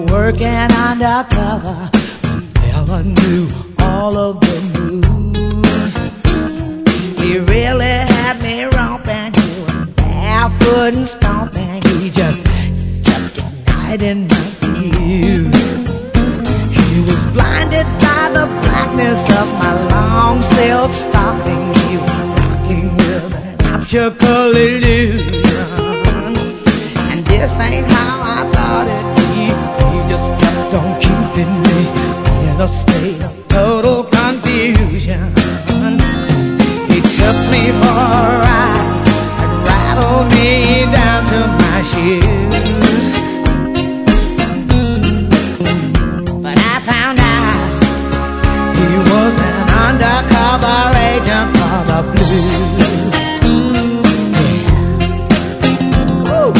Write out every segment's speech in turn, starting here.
working undercover. The fella knew all of the moves. He really had me romping, barefoot and stomping. He just kept igniting my fuse. He was blinded by the blackness of my long silk stocking. He was rocking with an optical illusion. And this ain't how I thought it'd be. He just kept on keeping me in a state of total confusion. He took me for a ride and rattled me down to my shoes. But I found out he was an undercover agent for the blues. Yeah. Ooh.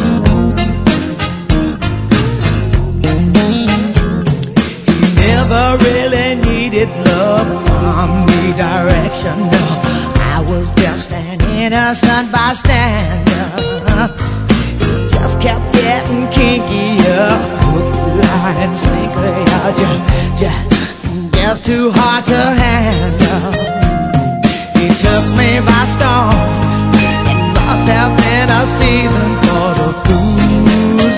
He never really needed love from me, direction, no. I was just an innocent bystander. It just kept getting kinkier, hook, line, and sinker. Just too hard to handle. He took me by storm. It must have been a season for the fools.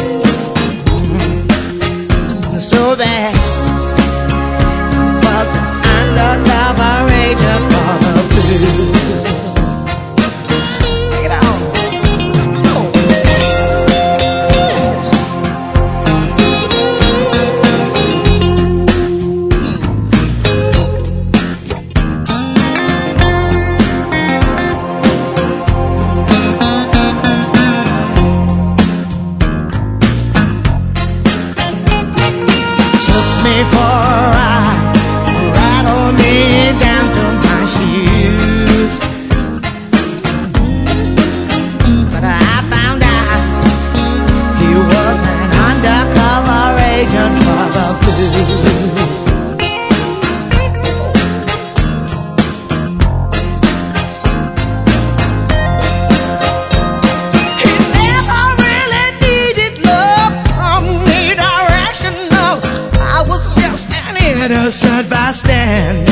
So that was an undercover agent for the blues. Take it on. Took me for a ride, rattled me down to my shoes. But I found out he was an undercover agent for the blues. He never really needed love from me, direction, no. I was just an innocent bystander.